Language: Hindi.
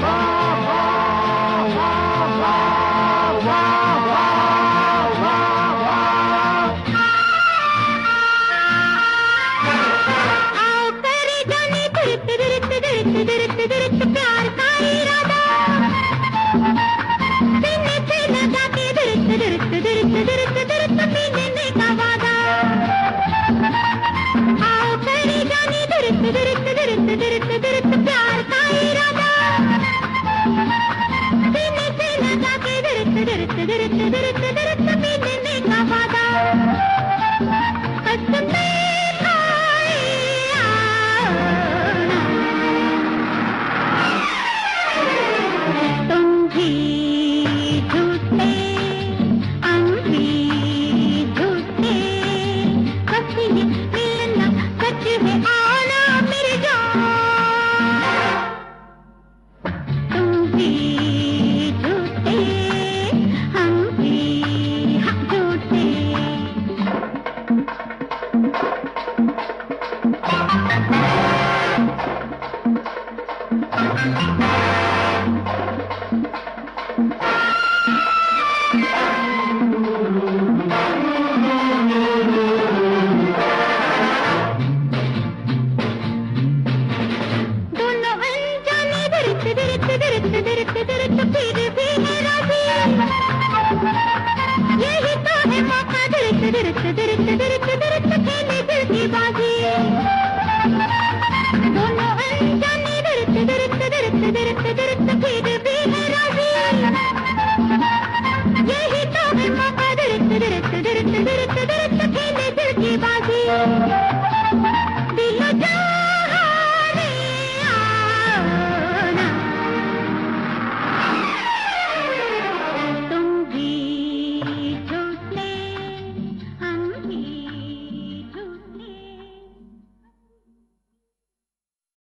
प्यार का इरादा सीने से लगा के मिलने का वादा आओ करे जाने प्यार का इरादा सीने से लगा के मिलने का वादा यही तो है मौका खेले दिल की बाजी दोनों अनजाने